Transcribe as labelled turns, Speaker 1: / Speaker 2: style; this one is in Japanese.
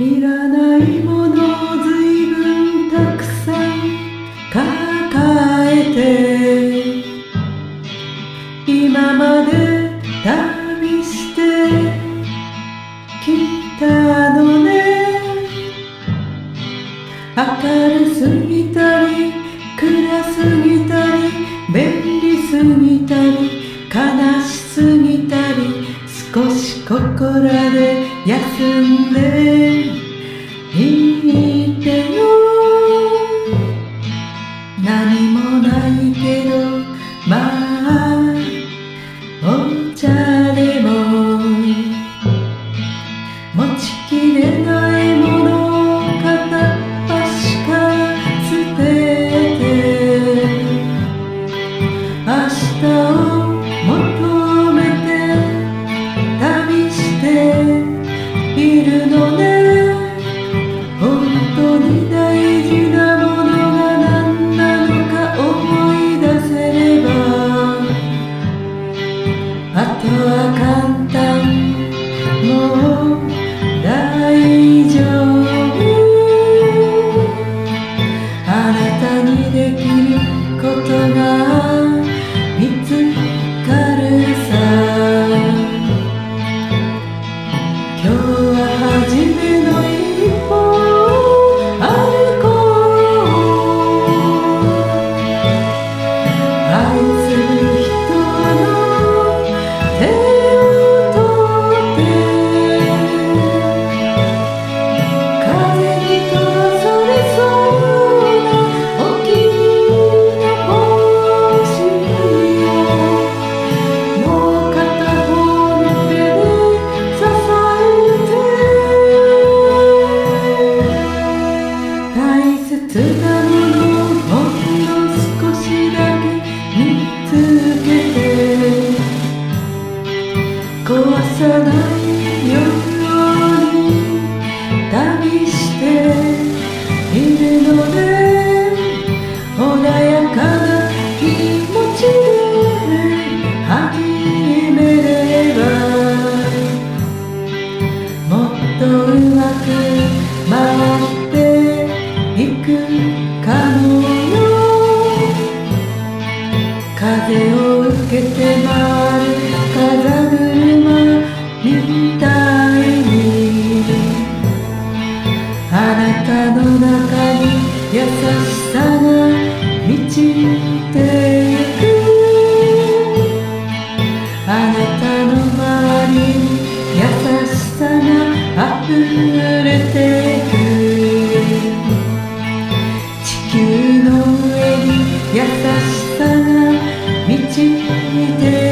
Speaker 1: いらないものをずいぶんたくさん抱えて今まで旅してきたのね。明るすぎたり暗すぎたり便利すぎたり悲しすぎたり少しここらで休んでいてよ。何もないけどまあお茶でも持ちきれないものを片っ端から捨てて明日を求めて旅しているのね。本当に大事なものが何なのか思い出せればあとは簡単、もう大丈夫。あなたにできることが見つかるさ。今日は初めの一歩を歩こう。愛する人の手を取って風に飛ばされそうな大きな帽子をもう片方の手で支えて大切なものをほんの少しだけ見つけて壊さないように旅しているので穏やかな気持ちで始めればもっとうまく回っていくかもよ。風を受けて回る風車みたいにあなたの中に優しさが満ちてゆく。あなたの周りに優しさが溢れてゆく。地球の上に優しさが満ちて